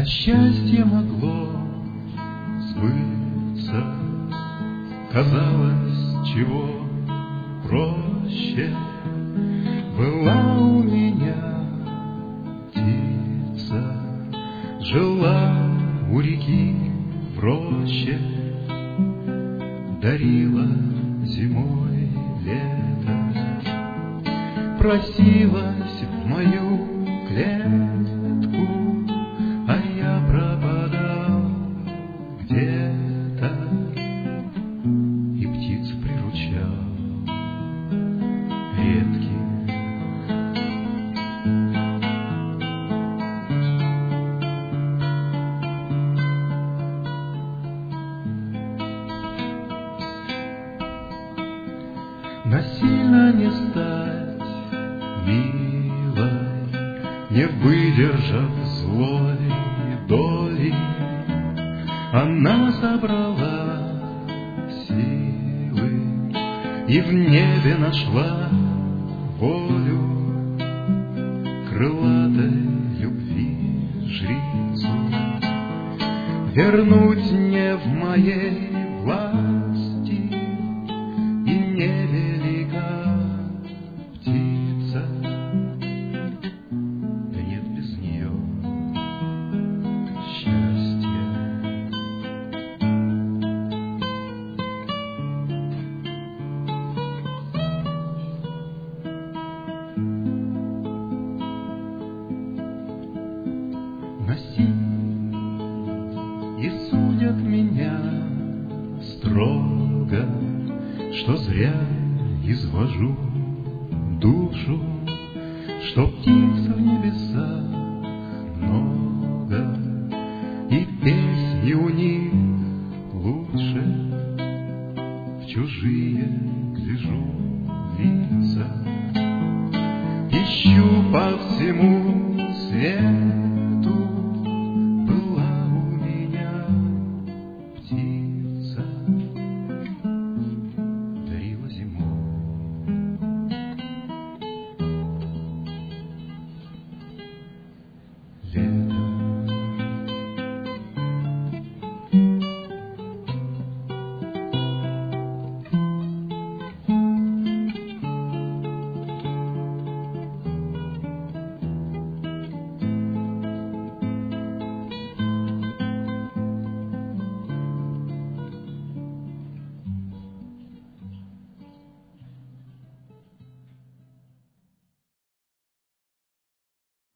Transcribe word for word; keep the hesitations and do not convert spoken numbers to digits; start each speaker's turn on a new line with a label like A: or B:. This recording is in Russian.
A: счастье могло сбыться, казалось, чего проще. Была у меня птица, жила у реки в роще, дарила зимой лето, просилась в мою клетку, а я пропадал где-то и птиц приручал редких. Насильно не стать милой, не выдержав злой доли, она собрала силы и в небе нашла волю крылатой любви жрицу. Вернуть не в моей власти, и невелика птица, да нет без нее счастья. Носи и судят меня строго, что зря извожу душу, что птиц в небесах много, и песни у них лучше. В чужие гляжу лица, ищу по всему свету